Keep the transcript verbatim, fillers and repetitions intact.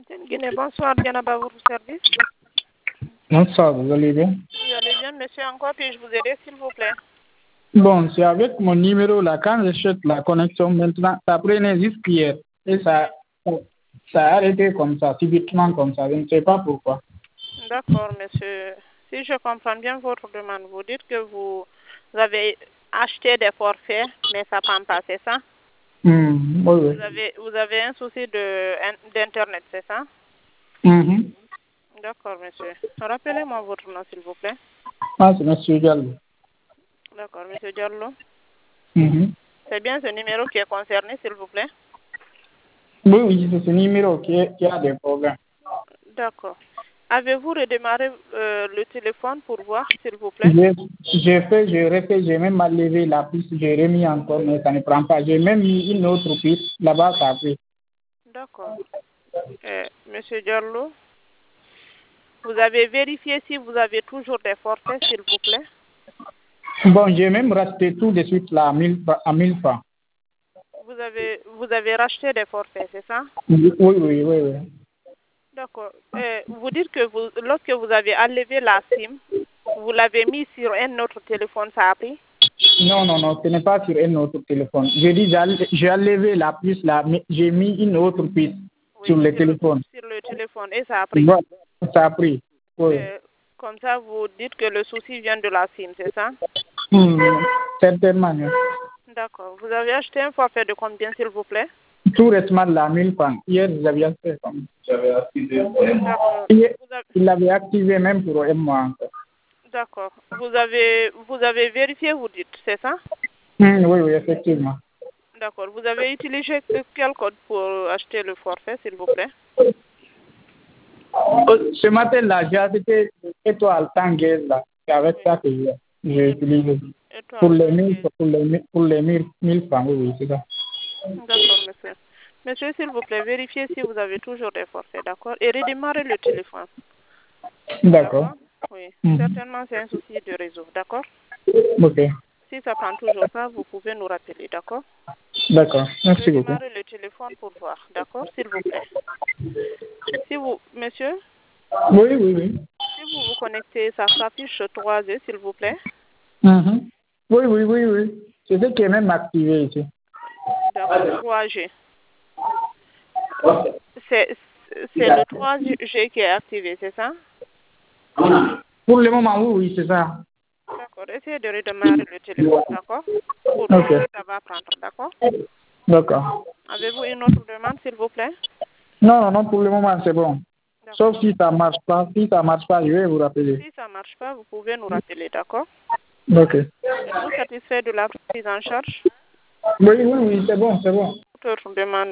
Guinée, bonsoir, Dianaba, votre service. Bonsoir, vous allez bien? Vous allez bien, monsieur, encore puis-je vous aider, s'il vous plaît? Bon, c'est avec mon numéro là, quand je cherche la connexion maintenant, ça prenait jusqu'hier. Et ça, ça a arrêté comme ça, subitement comme ça, je ne sais pas pourquoi. D'accord, monsieur. Si je comprends bien votre demande, vous dites que vous avez acheté des forfaits, mais ça ne prend pas, c'est ça? Mm, oui, oui. Vous avez, vous avez un souci de, d'Internet, c'est ça? Mhm. D'accord, monsieur. Rappelez-moi votre nom, s'il vous plaît. Ah, c'est M. Diallo. D'accord, monsieur Diallo. Mhm. C'est bien ce numéro qui est concerné, s'il vous plaît? Oui, oui, c'est ce numéro qui, est- qui a des problèmes. D'accord. Avez-vous redémarré euh, le téléphone pour voir, s'il vous plaît? J'ai j'ai fait, j'ai refait, j'ai même enlevé la piste, j'ai remis encore, mais ça ne prend pas. J'ai même mis une autre piste, là-bas, ça a pris. D'accord. Euh, monsieur Diallo, vous avez vérifié si vous avez toujours des forfaits, s'il vous plaît? Bon, j'ai même racheté tout de suite là, à mille fra- à mille francs. Vous avez, vous avez racheté des forfaits, c'est ça? Oui, oui, oui, oui. D'accord. Euh, vous dites que vous, lorsque vous avez enlevé la SIM, vous l'avez mis sur un autre téléphone, ça a pris? Non, non, non, ce n'est pas sur un autre téléphone. J'ai dit, j'ai enle- j'ai enlevé la puce là, mais j'ai mis une autre puce sur Oui, le sur le, téléphone. sur le téléphone, et ça a pris. Voilà, ça a pris. Oui. Euh, comme ça, vous dites que le souci vient de la SIM, c'est ça? Hmm, certainement. oui. D'accord. Vous avez acheté un forfait de combien, s'il vous plaît? Tout récemment, là, mille francs. Hier, vous aviez fait comme j'avais activé. D'accord. Hier, Vous avez, il l'avait activé même pour un mois encore. d'accord. Vous avez, vous avez vérifié, vous dites, c'est ça? Hmm, oui, oui, effectivement. D'accord. Vous avez utilisé quel code pour acheter le forfait, s'il vous plaît? Euh, Ce matin-là, j'ai acheté étoile tanguaise là. C'est avec Oui. ça que j'ai j'ai utilisé. Pour Étoile les mille, Tanguay. pour les mille, pour les mille, mille francs, oui, oui, c'est ça. D'accord, monsieur. Monsieur, s'il vous plaît, vérifiez si vous avez toujours des forfaits, d'accord? Et redémarrez le téléphone, D'accord. d'accord? Oui. Mhm. Certainement, c'est un souci de réseau, d'accord? Ok. Si ça prend toujours pas, vous pouvez nous rappeler, d'accord? D'accord. Merci beaucoup. Redémarrez le téléphone pour voir, d'accord? S'il vous plaît. Si vous, monsieur, Oui, oui, oui. si vous vous connectez, ça s'affiche trois E, s'il vous plaît. Mhm. Oui, oui, oui, oui. C'est ce qui est même activé ici. D'accord, trois G. C'est c'est le trois G qui est activé, c'est ça? Pour le moment, oui, oui, c'est ça. D'accord, essayez de redémarrer le téléphone, d'accord? Pour voir Ok. si ça va prendre, d'accord? D'accord. Avez-vous une autre demande, s'il vous plaît? Non, non, non, pour le moment, c'est bon. Sauf D'accord. si ça marche pas. Si ça marche pas, je vais vous rappeler. Si ça ne marche pas, vous pouvez nous rappeler, d'accord? Ok. Êtes-vous satisfait de la prise en charge? Oui, oui, oui, c'est bon, c'est bon. Toute autre demande